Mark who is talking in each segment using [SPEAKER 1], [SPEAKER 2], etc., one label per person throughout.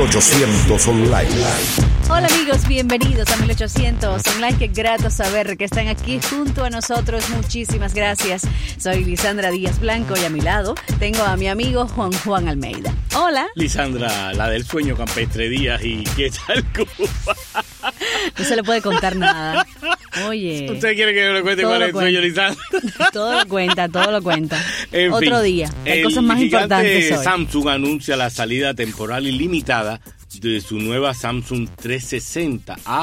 [SPEAKER 1] 1800 Online.
[SPEAKER 2] Hola amigos, bienvenidos a 1800 Online. Qué grato saber que están aquí junto a nosotros. Muchísimas gracias. Soy Lisandra Díaz Blanco y a mi lado tengo a mi amigo Juan Almeida. Hola.
[SPEAKER 3] Lisandra, la del sueño campestre Díaz, ¿y qué tal Cuba?
[SPEAKER 2] No se le puede contar nada. Oye.
[SPEAKER 3] ¿Usted quiere que yo le cuente cuál es el sueño, Lisandra?
[SPEAKER 2] Todo lo cuenta.
[SPEAKER 3] En
[SPEAKER 2] Otro
[SPEAKER 3] fin,
[SPEAKER 2] día. Hay cosas más importantes hoy.
[SPEAKER 3] Samsung anuncia la salida temporal y limitada de su nueva Samsung 360 a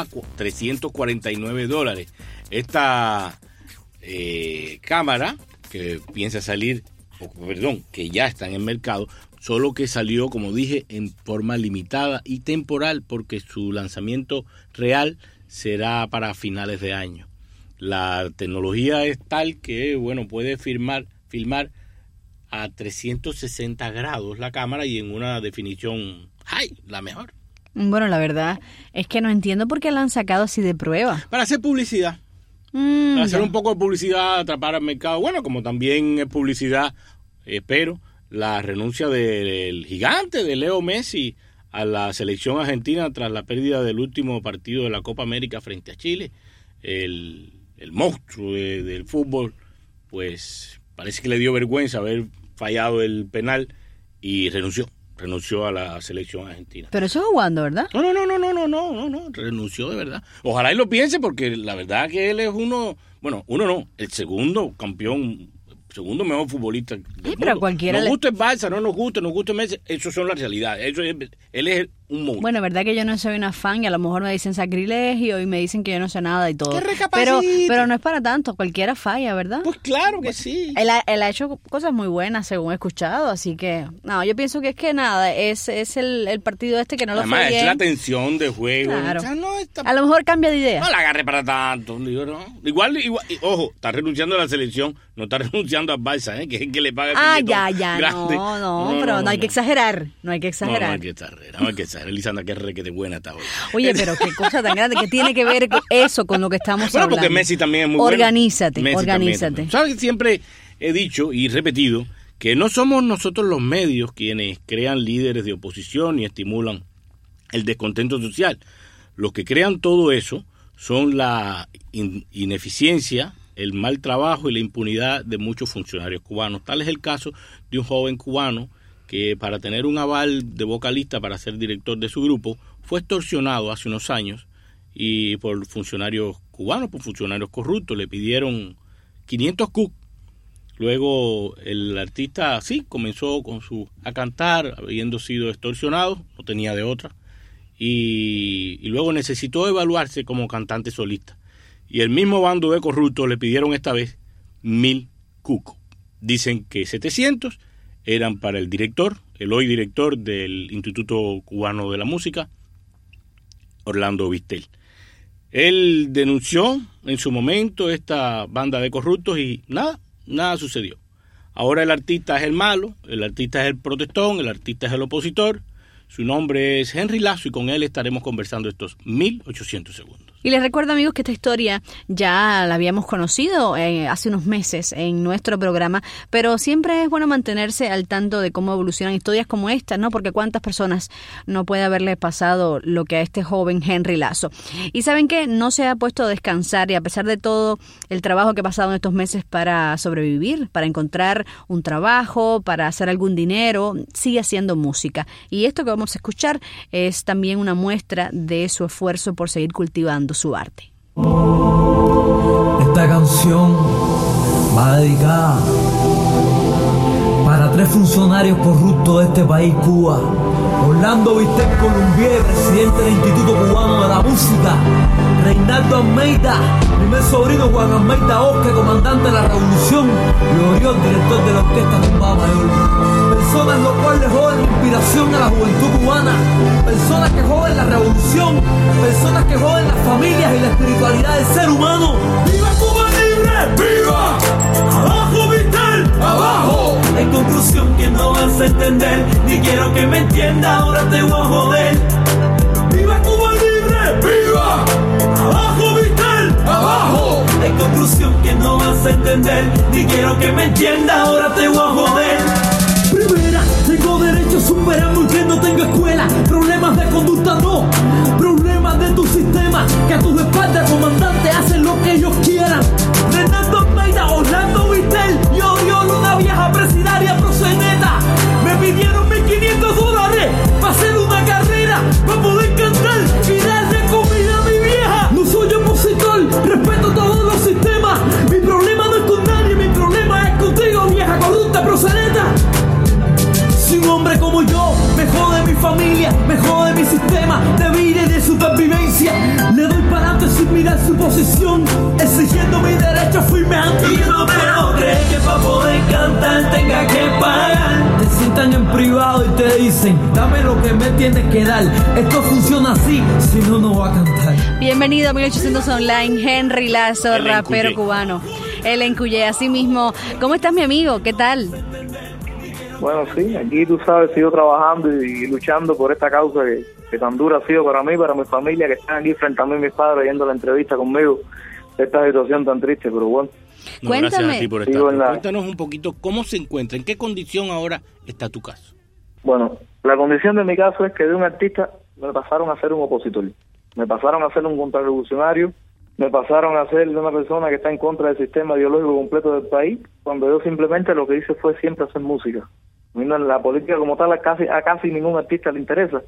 [SPEAKER 3] $349. Esta cámara que piensa salir, que ya está en el mercado, solo que salió, como dije, en forma limitada y temporal porque su lanzamiento real será para finales de año. La tecnología es tal que, puede filmar a 360 grados la cámara y en una definición la mejor.
[SPEAKER 2] Bueno, la verdad es que no entiendo por qué la han sacado así de prueba.
[SPEAKER 3] Para hacer publicidad. Para hacer un poco de publicidad, atrapar al mercado. Bueno, como también es publicidad, espero, la renuncia del gigante de Leo Messi a la selección argentina tras la pérdida del último partido de la Copa América frente a Chile. El monstruo del fútbol, pues parece que le dio vergüenza haber fallado el penal y renunció a la selección argentina.
[SPEAKER 2] Pero eso es jugando, ¿verdad?
[SPEAKER 3] No, renunció de verdad. Ojalá y lo piense porque la verdad que él es el segundo campeón, segundo mejor futbolista del mundo.
[SPEAKER 2] Pero cualquiera
[SPEAKER 3] nos gusta el Barça, no nos gusta el Messi, eso son las realidades. Él es un monstruo.
[SPEAKER 2] Bueno, verdad que yo no soy una fan y a lo mejor me dicen sacrilegio y me dicen que yo no sé nada y todo.
[SPEAKER 3] ¡Qué recapacite!
[SPEAKER 2] Pero no es para tanto, cualquiera falla, ¿verdad?
[SPEAKER 3] Pues claro que sí.
[SPEAKER 2] Él ha hecho cosas muy buenas, según he escuchado, así que no, yo pienso que es que nada, es el partido que no lo fue bien.
[SPEAKER 3] Además, es la tensión de juego.
[SPEAKER 2] Claro.
[SPEAKER 3] O sea,
[SPEAKER 2] a lo mejor cambia de idea.
[SPEAKER 3] No la agarre para tanto, digo, no. Igual, ojo, está renunciando a la selección, no está renunciando al Barça, que es el que le paga el
[SPEAKER 2] ya,
[SPEAKER 3] grande.
[SPEAKER 2] No, no hay que exagerar, no hay que exagerar.
[SPEAKER 3] No hay que exagerar, Lisandra, que de buena está hoy.
[SPEAKER 2] Oye, pero qué cosa tan grande que tiene que ver eso con lo que estamos hablando.
[SPEAKER 3] Porque Messi también es muy
[SPEAKER 2] organízate.
[SPEAKER 3] ¿Sabes que siempre he dicho y repetido que no somos nosotros los medios quienes crean líderes de oposición y estimulan el descontento social? Los que crean todo eso son la ineficiencia, el mal trabajo y la impunidad de muchos funcionarios cubanos. Tal es el caso de un joven cubano que para tener un aval de vocalista para ser director de su grupo fue extorsionado hace unos años y por funcionarios cubanos, por funcionarios corruptos, le pidieron 500 CUC. Luego el artista comenzó a cantar, habiendo sido extorsionado, no tenía de otra, y luego necesitó evaluarse como cantante solista. Y el mismo bando de corruptos le pidieron esta vez 1000 CUC. Dicen que 700 eran para el director, el hoy director del Instituto Cubano de la Música, Orlando Vistel. Él denunció en su momento esta banda de corruptos y nada sucedió. Ahora el artista es el malo, el artista es el protestón, el artista es el opositor. Su nombre es Henry Lazo y con él estaremos conversando estos 1800 segundos.
[SPEAKER 2] Y les recuerdo, amigos, que esta historia ya la habíamos conocido hace unos meses en nuestro programa, pero siempre es bueno mantenerse al tanto de cómo evolucionan historias como esta, ¿no? Porque cuántas personas no puede haberle pasado lo que a este joven Henry Lazo. Y saben que no se ha puesto a descansar y a pesar de todo el trabajo que ha pasado en estos meses para sobrevivir, para encontrar un trabajo, para hacer algún dinero, sigue haciendo música. Y esto que vamos a escuchar es también una muestra de su esfuerzo por seguir cultivando su arte.
[SPEAKER 4] Esta canción va dedicada para 3 funcionarios corruptos de este país, Cuba. Orlando Vistel Columbier, presidente del Instituto Cubano de la Música. Reinaldo Almeida, primer sobrino Juan Almeida Oscar, comandante de la Revolución. Y Oriol, director de la Orquesta Tumbada Mayor. Personas los cuales joden la inspiración a la juventud cubana. Personas que joden la revolución. Personas que joden las familias y la espiritualidad del ser humano. ¡Viva Cuba libre! ¡Viva! ¡Abajo Vistel! ¡Abajo! En conclusión, que no vas a entender, ni quiero que me entienda, ahora te voy a joder. ¡Viva Cuba libre! ¡Viva! ¡Abajo Vistel! ¡Abajo! En conclusión, que no vas a entender, ni quiero que me entienda, ahora te voy a joder. Primera, tengo derecho negocio superamos y que no tengo escuela. Problemas de conducta no, problemas de tu sistema. Que a tus espaldas, comandante, hacen lo que ellos quieran. Renato Almeida, Orlando Vittel y Oriol, una vieja presidaria proceneta. Me pidieron $1.500 para hacer una carrera, para poder cantar y darle comida a mi vieja. No soy opositor, respeto todos los sistemas. Mi problema no es con nadie, mi problema es contigo, vieja corrupta proceneta. Si un hombre como yo me jode mi familia, me jode mi sistema de vida y de supervivencia, le doy para adelante sin mirar su posición, exigiendo mi derecho firme ante. Y no me lo crees que para poder cantar tenga que pagar. Te sientan en privado y te dicen, dame lo que me tienes que dar. Esto funciona así, si no, no va a cantar.
[SPEAKER 2] Bienvenido a 1800 Online, Henry Lazo, rapero cubano. El Encuyé, así mismo. ¿Cómo estás, mi amigo? ¿Qué tal?
[SPEAKER 1] Bueno, sí, aquí tú sabes, sigo trabajando y luchando por esta causa que tan dura ha sido para mí, para mi familia, que están aquí frente a mí, mis padres, viendo la entrevista conmigo, esta situación tan triste, pero bueno.
[SPEAKER 3] No,
[SPEAKER 2] Cuéntame.
[SPEAKER 3] gracias a ti por estar. Cuéntanos un poquito cómo se encuentra, en qué condición ahora está tu caso.
[SPEAKER 1] Bueno, la condición de mi caso es que de un artista me pasaron a ser un opositor, me pasaron a ser un contrarrevolucionario, me pasaron a ser una persona que está en contra del sistema ideológico completo del país, cuando yo simplemente lo que hice fue siempre hacer música. La política como tal a casi ningún artista le interesa.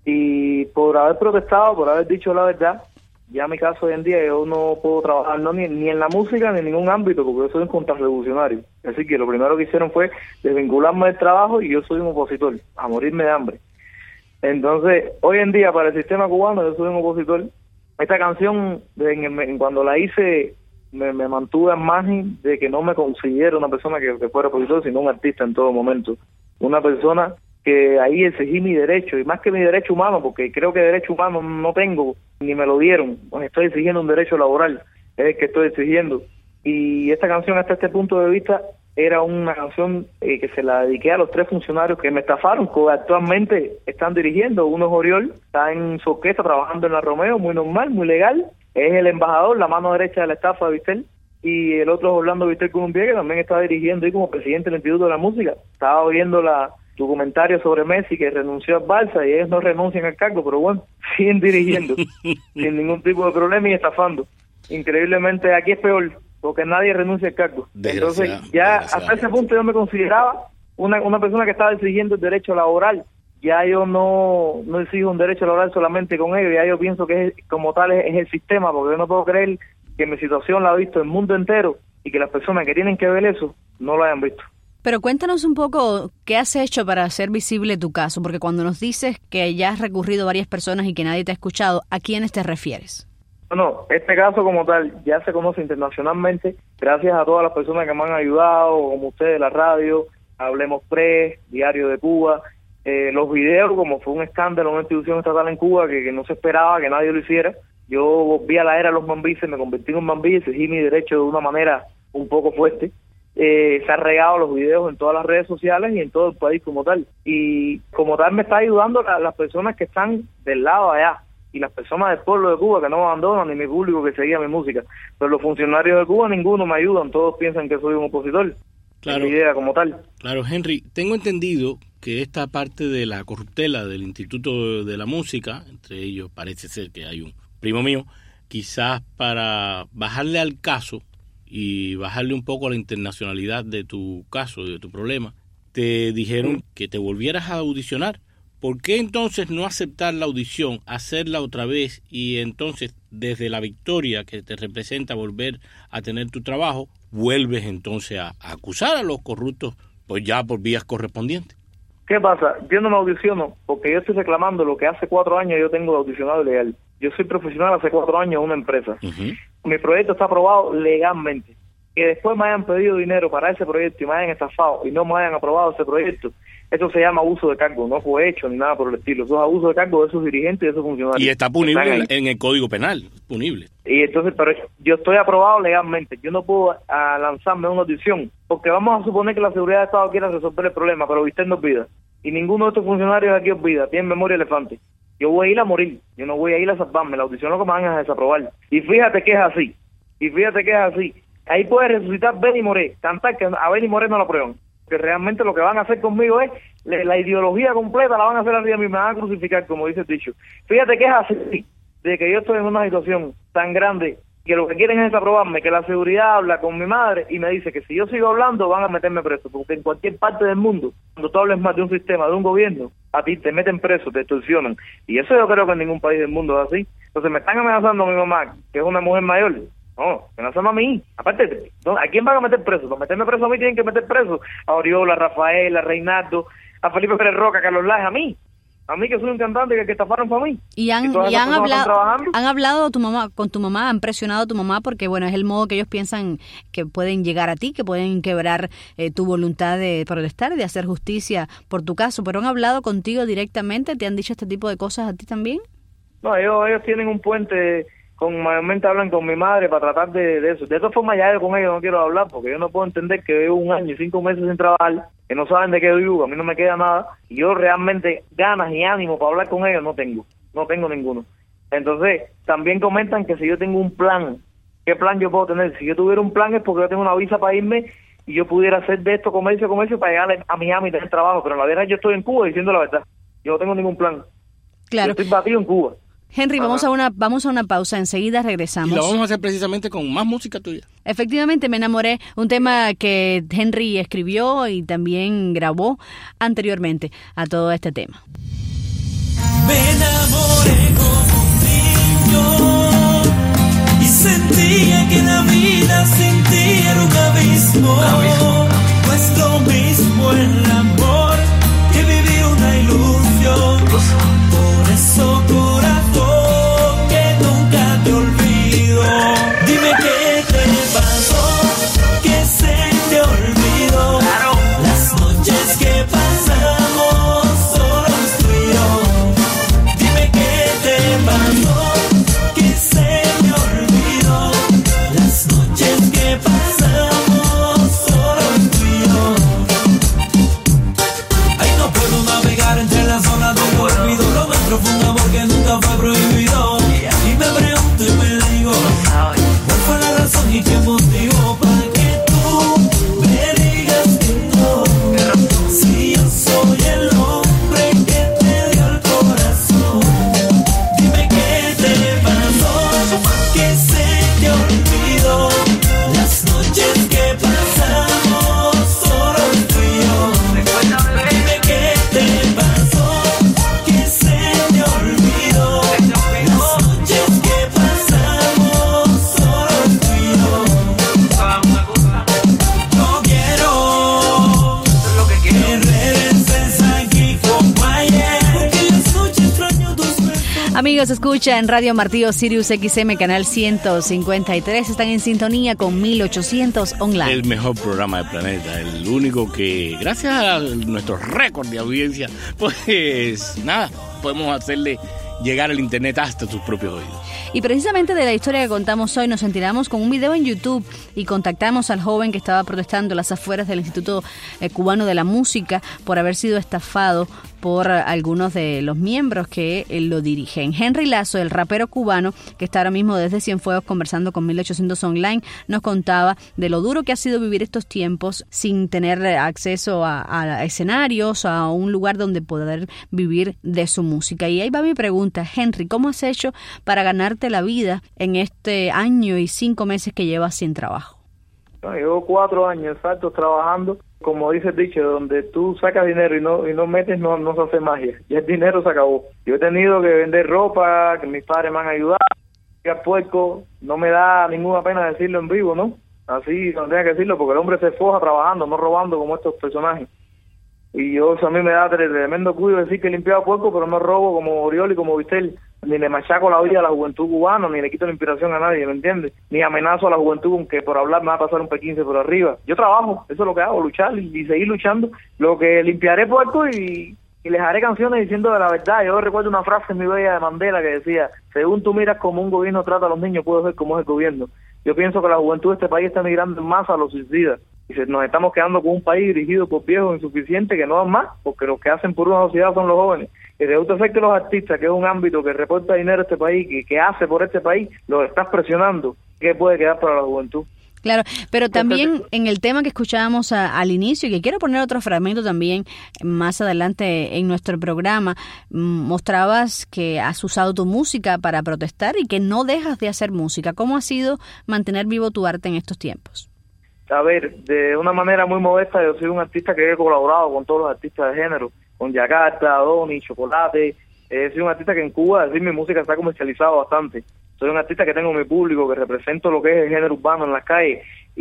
[SPEAKER 1] Y por haber protestado, por haber dicho la verdad, ya mi caso hoy en día yo no puedo trabajar ni en la música ni en ningún ámbito, porque yo soy un contrarrevolucionario. Así que lo primero que hicieron fue desvincularme del trabajo y yo soy un opositor, a morirme de hambre. Entonces, hoy en día para el sistema cubano yo soy un opositor. Esta canción, cuando la hice, me mantuve en margen de que no me considero una persona que fuera opositor, sino un artista en todo momento. Una persona que ahí exigí mi derecho, y más que mi derecho humano, porque creo que derecho humano no tengo, ni me lo dieron, pues estoy exigiendo un derecho laboral, es el que estoy exigiendo. Y esta canción, hasta este punto de vista, era una canción que se la dediqué a los 3 funcionarios que me estafaron, que actualmente están dirigiendo. Uno es Oriol, está en su orquesta trabajando en la Romeo, muy normal, muy legal, es el embajador, la mano derecha de la estafa de Vittel, y el otro es Orlando Vittel Columbier, que también está dirigiendo ahí como presidente del Instituto de la Música. Estaba viendo tu comentario sobre Messi, que renunció al Barça, y ellos no renuncian al cargo, pero bueno, siguen dirigiendo, sin ningún tipo de problema y estafando. Increíblemente aquí es peor, porque nadie renuncia al cargo. Entonces ya hasta ese punto yo me consideraba una persona que estaba exigiendo el derecho laboral. Ya yo no exijo un derecho laboral solamente con ellos, ya yo pienso que como tal es el sistema, porque yo no puedo creer que mi situación la ha visto el mundo entero y que las personas que tienen que ver eso no lo hayan visto.
[SPEAKER 2] Pero cuéntanos un poco qué has hecho para hacer visible tu caso, porque cuando nos dices que ya has recurrido a varias personas y que nadie te ha escuchado, ¿a quiénes te refieres?
[SPEAKER 1] No, este caso como tal ya se conoce internacionalmente, gracias a todas las personas que me han ayudado, como ustedes, la radio, Hablemos Press, Diario de Cuba, los videos, como fue un escándalo en una institución estatal en Cuba que no se esperaba que nadie lo hiciera. Yo volví a la era de los mambises, me convertí en un mambí, exigí mi derecho de una manera un poco fuerte. Se han regado los videos en todas las redes sociales y en todo el país como tal. Y como tal me está ayudando las personas que están del lado allá y las personas del pueblo de Cuba que no me abandonan, ni mi público que seguía mi música. Pero los funcionarios de Cuba ninguno me ayudan, todos piensan que soy un opositor.
[SPEAKER 3] Claro,
[SPEAKER 1] idea como tal.
[SPEAKER 3] Claro, Henry, tengo entendido que esta parte de la corruptela del Instituto de la Música, entre ellos parece ser que hay un primo mío, quizás para bajarle al caso y bajarle un poco a la internacionalidad de tu caso, de tu problema, te dijeron que te volvieras a audicionar. ¿Por qué entonces no aceptar la audición, hacerla otra vez y entonces desde la victoria que te representa volver a tener tu trabajo, vuelves entonces a acusar a los corruptos pues ya por vías correspondientes?
[SPEAKER 1] ¿Qué pasa? Yo no me audiciono porque yo estoy reclamando lo que hace 4 años yo tengo audicionado legal. Yo soy profesional hace 4 años en una empresa. Mi proyecto está aprobado legalmente. Que después me hayan pedido dinero para ese proyecto y me hayan estafado y no me hayan aprobado ese proyecto, eso se llama abuso de cargo, no fue hecho ni nada por el estilo. Eso es abuso de cargo de esos dirigentes y de esos funcionarios.
[SPEAKER 3] Y está punible en el Código Penal, punible.
[SPEAKER 1] Y entonces, pero yo estoy aprobado legalmente. Yo no puedo lanzarme a una audición, porque vamos a suponer que la seguridad de Estado quiera resolver el problema, pero usted no olvida. Y ninguno de estos funcionarios aquí olvida, tienen memoria elefante. Yo voy a ir a morir, yo no voy a ir a salvarme. La audición lo que me van a desaprobar. Y fíjate que es así. Ahí puede resucitar Benny Moré, cantar que a Benny Moré no lo aprueban. que realmente lo que van a hacer conmigo es la ideología completa, la van a hacer arriba de mí, me van a crucificar, como dice el dicho. Fíjate que es así, de que yo estoy en una situación tan grande que lo que quieren es aprobarme, que la seguridad habla con mi madre y me dice que si yo sigo hablando van a meterme preso, porque en cualquier parte del mundo, cuando tú hables más de un sistema, de un gobierno, a ti te meten preso, te extorsionan, y eso yo creo que en ningún país del mundo es así. Entonces me están amenazando a mi mamá, que es una mujer mayor. No, amenazando a mí. Aparte, ¿a quién van a meter preso? Para meterme preso a mí tienen que meter preso a Oriola, a Rafael, a Reinaldo, a Felipe Pérez Roca, a Carlos Laje, a mí que soy un cantante que estafaron para mí.
[SPEAKER 2] Y han hablado con tu mamá, han presionado a tu mamá porque, bueno, es el modo que ellos piensan que pueden llegar a ti, que pueden quebrar tu voluntad de protestar, de hacer justicia por tu caso. ¿Pero han hablado contigo directamente? ¿Te han dicho este tipo de cosas a ti también?
[SPEAKER 1] No, ellos tienen un puente, mayormente hablan con mi madre para tratar de eso. De todas formas, ya yo con ellos no quiero hablar porque yo no puedo entender que vivo 1 año y 5 meses sin trabajar, que no saben de qué vivo, a mí no me queda nada, y yo realmente ganas y ánimo para hablar con ellos no tengo ninguno. Entonces, también comentan que si yo tengo un plan, ¿qué plan yo puedo tener? Si yo tuviera un plan es porque yo tengo una visa para irme y yo pudiera hacer de esto comercio para llegar a Miami y tener trabajo, pero en la verdad yo estoy en Cuba diciendo la verdad, yo no tengo ningún plan.
[SPEAKER 2] Claro.
[SPEAKER 1] Yo estoy batido en Cuba.
[SPEAKER 2] Henry, vamos a una pausa, enseguida regresamos.
[SPEAKER 3] Y lo vamos a hacer precisamente con más música tuya.
[SPEAKER 2] Efectivamente, Me enamoré, un tema que Henry escribió y también grabó anteriormente a todo este tema.
[SPEAKER 5] Me enamoré como un niño y sentía que la vida sin ti era un abismo. No es lo mismo el amor que vivir una ilusión. Por eso, corazón, que nunca te olvido. Dime qué te pasó, que se te olvidó. Las noches que pasamos solos tú y yo. Dime qué te pasó, que se te olvidó. Las noches que pasamos solos tú y yo. Ay, no puedo navegar entre las zonas del olvido. Lo nuestro fue un amor que nunca fue prohibido. Y me pregunto y me digo, ¿cuál fue la razón y qué motivo para que tú me digas que no? Si yo soy el hombre que te dio el corazón. Dime qué te pasó, que se te olvidó. Las noches que pasamos solos tú y yo. Dime qué te pasó, que se te olvidó. Las noches que pasamos solos tú y yo. No quiero que regreses aquí como ayer, porque las noches extraño tus besos.
[SPEAKER 2] Amigos, escucha en Radio Martillo Sirius XM, canal 153. Están en sintonía con 1800 online.
[SPEAKER 3] El mejor programa del planeta, el único que, gracias a nuestro récord de audiencia, pues nada, podemos hacerle llegar el internet hasta tus propios oídos.
[SPEAKER 2] Y precisamente de la historia que contamos hoy nos enteramos con un video en YouTube y contactamos al joven que estaba protestando a las afueras del Instituto Cubano de la Música por haber sido estafado por algunos de los miembros que lo dirigen. Henry Lazo, el rapero cubano que está ahora mismo desde Cienfuegos conversando con 1800 online, nos contaba de lo duro que ha sido vivir estos tiempos sin tener acceso a escenarios, a un lugar donde poder vivir de su música. Y ahí va mi pregunta, Henry, ¿cómo has hecho para ganarte la vida en este año y 5 meses que llevas sin trabajo?
[SPEAKER 1] Llevo 4 años exactos trabajando, como dice el dicho, donde tú sacas dinero y no metes, no se hace magia. Ya el dinero se acabó. Yo he tenido que vender ropa, que mis padres me han ayudado, al puerco, no me da ninguna pena decirlo en vivo, ¿no? Así no tenga que decirlo, porque el hombre se forja trabajando, no robando como estos personajes. Y yo, eso a mí me da tremendo cuidado decir que he limpiado puerco, pero no robo como Oriol y como Vistel, ni le machaco la vida a la juventud cubana, ni le quito la inspiración a nadie, ¿me entiendes? Ni amenazo a la juventud con que por hablar me va a pasar un P15 por arriba. Yo trabajo, eso es lo que hago, luchar y seguir luchando. Lo que limpiaré puerco y les haré canciones diciendo de la verdad. Yo recuerdo una frase en mi bella de Mandela que decía, según tú miras cómo un gobierno trata a los niños, puedes ver cómo es el gobierno. Yo pienso que la juventud de este país está migrando en masa a los suicidas. Y nos estamos quedando con un país dirigido por viejos insuficientes que no dan más, porque los que hacen por una sociedad son los jóvenes. Y resulta ser que los artistas, que es un ámbito que reporta dinero a este país, que hace por este país, los estás presionando. ¿Qué puede quedar para la juventud?
[SPEAKER 2] Claro, pero también en el tema que escuchábamos al inicio, y que quiero poner otro fragmento también más adelante en nuestro programa, mostrabas que has usado tu música para protestar y que no dejas de hacer música. ¿Cómo ha sido mantener vivo tu arte en estos tiempos?
[SPEAKER 1] A ver, de una manera muy modesta, yo soy un artista que he colaborado con todos los artistas de género, con Yakarta, Doni, Chocolate. Soy un artista que en Cuba, decir, mi música está comercializado bastante. Soy un artista que tengo mi público, que represento lo que es el género urbano en las calles,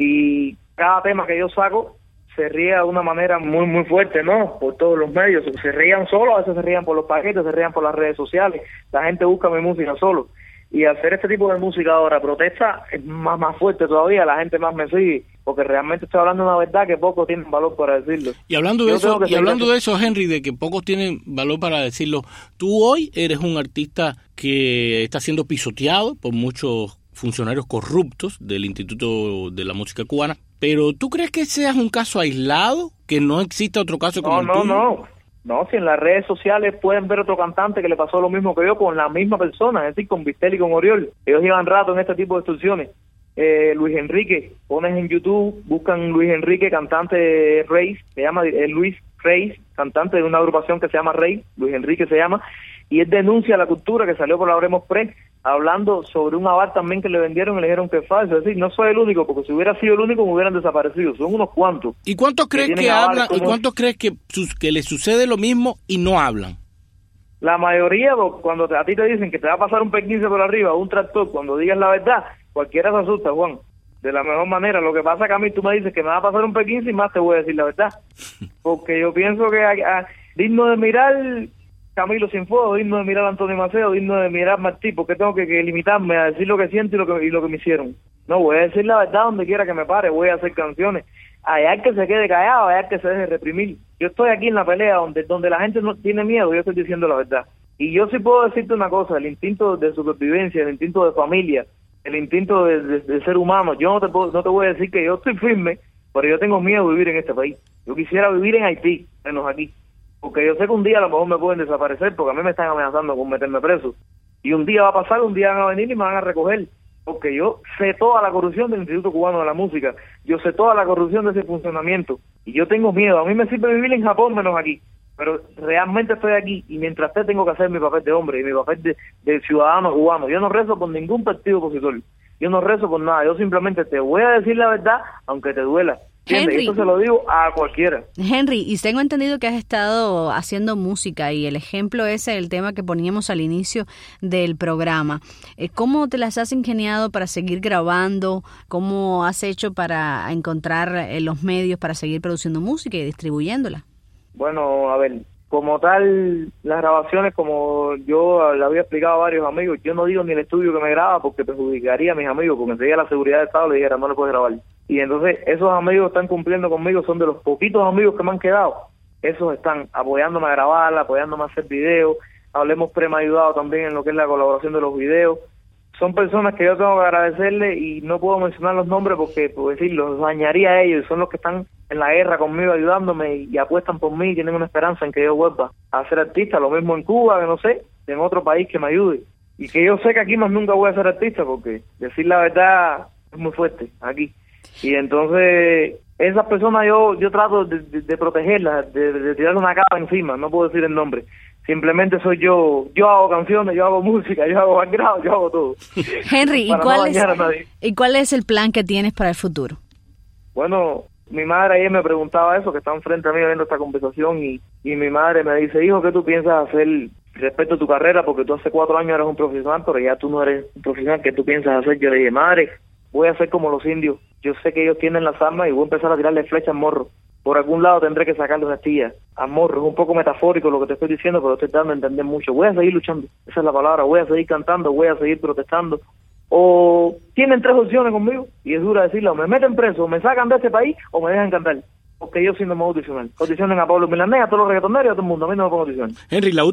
[SPEAKER 1] y cada tema que yo saco se ría de una manera muy muy fuerte, ¿no? Por todos los medios, se rían solo, a veces se rían por los paquetes, se rían por las redes sociales, la gente busca mi música solo, y hacer este tipo de música ahora, protesta, es más fuerte todavía, la gente más me sigue, porque realmente estoy hablando de una verdad que pocos tienen valor para decirlo.
[SPEAKER 3] Y hablando de eso, Henry, de que pocos tienen valor para decirlo, tú hoy eres un artista que está siendo pisoteado por muchos funcionarios corruptos del Instituto de la Música Cubana, pero ¿tú crees que seas un caso aislado, que no exista otro caso como el tuyo?
[SPEAKER 1] No, si en las redes sociales pueden ver otro cantante que le pasó lo mismo que yo con la misma persona, es decir, con Vistel y con Oriol. Ellos llevan rato en este tipo de extorsiones. Luis Enrique, pones en YouTube, buscan Luis Enrique, cantante Reis, se llama Luis Reis, cantante de una agrupación que se llama Reis, Luis Enrique se llama, y él denuncia la cultura que salió por la Hablemos Press, hablando sobre un aval también que le vendieron y le dijeron que es falso. Es decir, no soy el único, porque si hubiera sido el único me hubieran desaparecido, son unos cuantos.
[SPEAKER 3] ¿Y cuántos crees que hablan, y cuántos crees que les sucede lo mismo y no hablan?
[SPEAKER 1] La mayoría, cuando a ti te dicen que te va a pasar un P15 por arriba, un tractor, cuando digas la verdad, cualquiera se asusta, Juan, de la mejor manera. Lo que pasa es que a mí tú me dices que me va a pasar un P15 y más te voy a decir la verdad, porque yo pienso que digno de mirar Camilo Cienfuegos, digno de mirar Antonio Maceo, digno de mirar Martí, porque tengo que limitarme a decir lo que siento y lo que me hicieron. No, voy a decir la verdad donde quiera que me pare, voy a hacer canciones. Allá que se quede callado, allá que se deje reprimir. Yo estoy aquí en la pelea donde la gente no tiene miedo, yo estoy diciendo la verdad. Y yo sí puedo decirte una cosa, el instinto de supervivencia, el instinto de familia, el instinto de ser humano, yo no te voy a decir que yo estoy firme, pero yo tengo miedo de vivir en este país. Yo quisiera vivir en Haití, menos aquí. Porque yo sé que un día a lo mejor me pueden desaparecer, porque a mí me están amenazando con meterme preso. Y un día va a pasar, un día van a venir y me van a recoger. Porque yo sé toda la corrupción del Instituto Cubano de la Música. Yo sé toda la corrupción de ese funcionamiento. Y yo tengo miedo. A mí me sirve vivir en Japón menos aquí. Pero realmente estoy aquí y mientras tengo que hacer mi papel de hombre y mi papel de ciudadano cubano. Yo no rezo por ningún partido opositor. Yo no rezo por nada. Yo simplemente te voy a decir la verdad, aunque te duela. Henry, esto se lo digo a cualquiera.
[SPEAKER 2] Henry, y tengo entendido que has estado haciendo música y el ejemplo es el tema que poníamos al inicio del programa. ¿Cómo te las has ingeniado para seguir grabando? ¿Cómo has hecho para encontrar los medios para seguir produciendo música y distribuyéndola?
[SPEAKER 1] Bueno, a ver, como tal, las grabaciones, como yo le había explicado a varios amigos, yo no digo ni el estudio que me graba porque perjudicaría a mis amigos, porque enseguida la seguridad del Estado le dijera no le puedes grabar. Y entonces esos amigos están cumpliendo conmigo, son de los poquitos amigos que me han quedado. Esos están apoyándome a grabarla, apoyándome a hacer videos. Hablemos Press me ha ayudado también en lo que es la colaboración de los videos. Son personas que yo tengo que agradecerle y no puedo mencionar los nombres porque, por decirlo, los dañaría a ellos. Son los que están en la guerra conmigo ayudándome y apuestan por mí y tienen una esperanza en que yo vuelva a ser artista. Lo mismo en Cuba, que no sé, en otro país que me ayude. Y que yo sé que aquí más nunca voy a ser artista porque decir la verdad es muy fuerte aquí. Y entonces esas personas yo trato de protegerlas, de tirarle una capa encima, no puedo decir el nombre. Simplemente soy yo hago canciones, yo hago música, yo hago background, yo hago todo.
[SPEAKER 2] Henry, ¿y cuál es el plan que tienes para el futuro?
[SPEAKER 1] Bueno, mi madre ayer me preguntaba eso, que está enfrente a mí viendo esta conversación, y mi madre me dice, hijo, ¿qué tú piensas hacer respecto a tu carrera? Porque tú hace 4 años eres un profesional, pero ya tú no eres un profesional, ¿qué tú piensas hacer? Yo le dije, madre, voy a hacer como los indios. Yo sé que ellos tienen las armas y voy a empezar a tirarle flechas al morro. Por algún lado tendré que sacarle una astilla al morro. Es un poco metafórico lo que te estoy diciendo, pero estoy dando a entender mucho. Voy a seguir luchando, esa es la palabra. Voy a seguir cantando, voy a seguir protestando. O tienen 3 opciones conmigo, y es dura decirlo: o me meten preso, o me sacan de este país, o me dejan cantar. Porque yo sí no me voy a audicionar. Audicionen a Pablo Milanés, a todos los reggaetoneros y a todo el mundo. A mí no me pongo audicionar.
[SPEAKER 3] Henry, la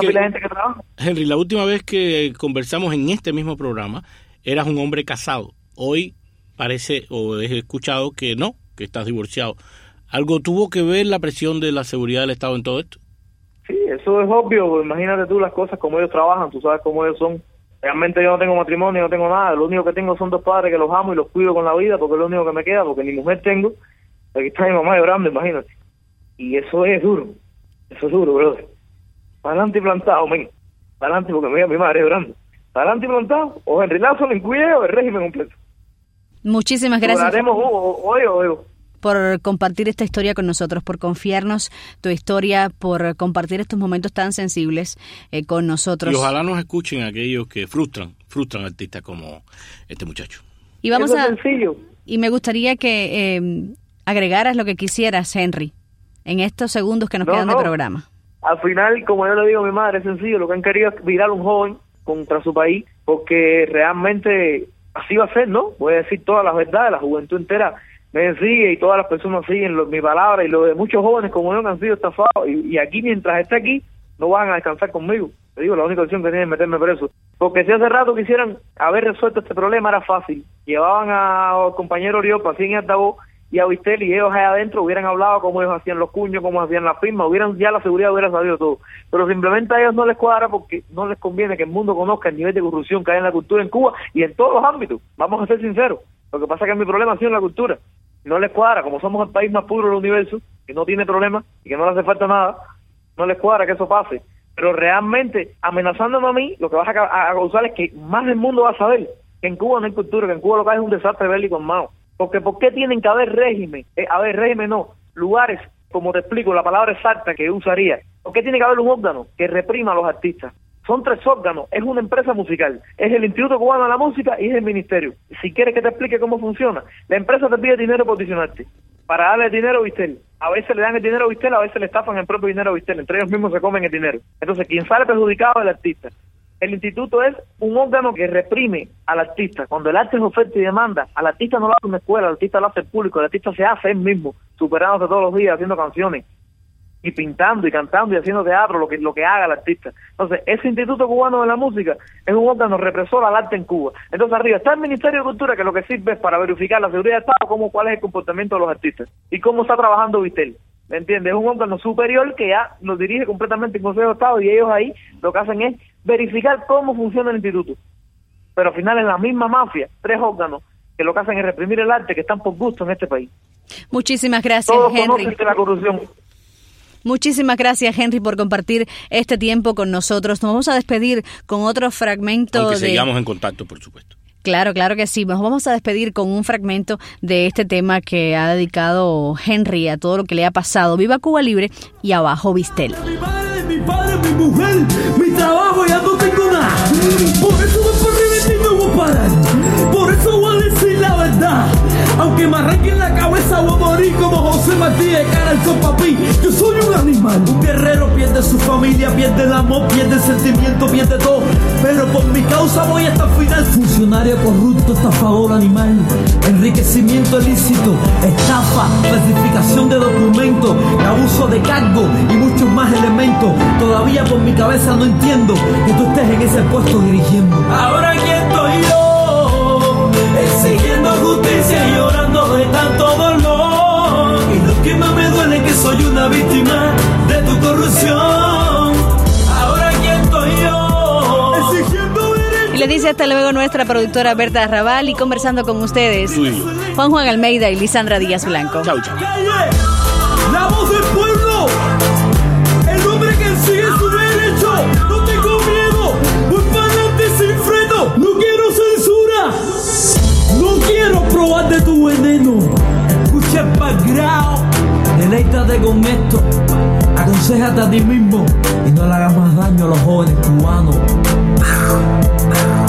[SPEAKER 3] última vez que conversamos en este mismo programa, eras un hombre casado. Hoy parece, o he escuchado que no, que estás divorciado. ¿Algo tuvo que ver la presión de la seguridad del Estado en todo esto?
[SPEAKER 1] Sí, eso es obvio. Imagínate tú las cosas, como ellos trabajan, tú sabes cómo ellos son. Realmente yo no tengo matrimonio, no tengo nada. Lo único que tengo son 2 padres que los amo y los cuido con la vida, porque es lo único que me queda, porque ni mujer tengo. Aquí está mi mamá llorando, imagínate. Y eso es duro, brother. Para adelante y plantado, men. Para adelante, porque mira mi madre llorando. Para adelante y plantado, o Henry Lazo le incluye o el régimen completo.
[SPEAKER 2] Muchísimas gracias
[SPEAKER 1] hoy.
[SPEAKER 2] Por compartir esta historia con nosotros, por confiarnos tu historia, por compartir estos momentos tan sensibles con nosotros.
[SPEAKER 3] Y ojalá nos escuchen aquellos que frustran artistas como este muchacho.
[SPEAKER 2] Y vamos
[SPEAKER 1] Eso es sencillo.
[SPEAKER 2] Y me gustaría que agregaras lo que quisieras, Henry, en estos segundos que nos quedan de programa.
[SPEAKER 1] Al final, como yo le digo a mi madre, es sencillo. Lo que han querido es virar un joven contra su país, porque realmente así va a ser, ¿no? Voy a decir todas las verdades, la juventud entera me sigue y todas las personas siguen mi palabra y lo de muchos jóvenes como yo que han sido estafados y aquí mientras esté aquí no van a descansar conmigo. Te digo, la única opción que tienen es meterme preso, porque si hace rato quisieran haber resuelto este problema era fácil. Llevaban al compañero Oriol así en altavoz y a Vistel y ellos allá adentro hubieran hablado cómo ellos hacían los cuños, cómo hacían las firmas, ya la seguridad hubiera sabido todo, pero simplemente a ellos no les cuadra porque no les conviene que el mundo conozca el nivel de corrupción que hay en la cultura en Cuba y en todos los ámbitos. Vamos a ser sinceros, lo que pasa es que mi problema ha sido en la cultura. No les cuadra, como somos el país más puro del universo, que no tiene problema y que no le hace falta nada, no les cuadra que eso pase. Pero realmente, amenazándome a mí, lo que vas a causar es que más del mundo va a saber que en Cuba no hay cultura, que en Cuba lo que hay es un desastre bélico armado. Porque ¿por qué tienen que haber régimen? Lugares, como te explico, la palabra exacta que yo usaría. ¿Por qué tiene que haber un órgano que reprima a los artistas? Son 3 órganos, es una empresa musical, es el Instituto Cubano de la Música y es el Ministerio. Si quieres que te explique cómo funciona, la empresa te pide dinero por audicionarte, para darle dinero a Vistel. A veces le dan el dinero a Vistel, a veces le estafan el propio dinero a Vistel, entre ellos mismos se comen el dinero. Entonces, quien sale perjudicado es el artista. El instituto es un órgano que reprime al artista. Cuando el arte es oferta y demanda, al artista no lo hace una escuela, al artista lo hace el público, el artista se hace él mismo, superándose todos los días, haciendo canciones, y pintando y cantando y haciendo teatro, lo que haga el artista. Entonces, ese Instituto Cubano de la Música es un órgano represor al arte en Cuba. Entonces, arriba está el Ministerio de Cultura, que lo que sirve es para verificar la seguridad del Estado, cuál es el comportamiento de los artistas y cómo está trabajando Vistel. ¿Me entiendes? Es un órgano superior que ya lo dirige completamente el Consejo de Estado y ellos ahí lo que hacen es verificar cómo funciona el instituto. Pero al final es la misma mafia, 3 órganos que lo que hacen es reprimir el arte, que están por gusto en este país.
[SPEAKER 2] Muchísimas gracias,
[SPEAKER 1] todos
[SPEAKER 2] Henry.
[SPEAKER 1] conocen de la corrupción.
[SPEAKER 2] Muchísimas gracias, Henry, por compartir este tiempo con nosotros. Nos vamos a despedir con otro fragmento.
[SPEAKER 3] Aunque sigamos en contacto, por supuesto.
[SPEAKER 2] Claro que sí. Nos vamos a despedir con un fragmento de este tema que ha dedicado Henry a todo lo que le ha pasado. Viva Cuba Libre y abajo Vistel.
[SPEAKER 4] Mi madre, mi padre, mi mujer, mi trabajo, ya no tengo nada. Por eso voy por arriba y no voy a parar. Por eso voy a decir la verdad. Aunque me arranquen la cabeza, voy a morir como José Martí de cara al son papi. Yo soy un animal. Un guerrero pierde su familia, pierde el amor, pierde el sentimiento, pierde todo. Pero por mi causa voy hasta el final. Funcionario corrupto, estafador animal, enriquecimiento ilícito, estafa, falsificación de documentos, abuso de cargo y muchos más elementos. Todavía por mi cabeza no entiendo que tú estés en ese puesto dirigiendo. Ahora aquí estoy yo, exigiendo justicia y llorando de tanto dolor. Y lo que más me duele es que soy una víctima de tu corrupción. Ahora aquí estoy yo, exigiendo.
[SPEAKER 2] Y le dice hasta luego nuestra productora Berta Arrabal y conversando con ustedes Juan Almeida y Lisandra Díaz Blanco.
[SPEAKER 3] Chau, chau.
[SPEAKER 4] La voz del pueblo, el hombre que sigue su derecho. No tengo miedo, voy para adelante sin freno. No quiero censura, no quiero probar de tu veneno. Escucha el background, deleítate con esto. Aconséjate a ti mismo y no le hagas más daño a los jóvenes cubanos.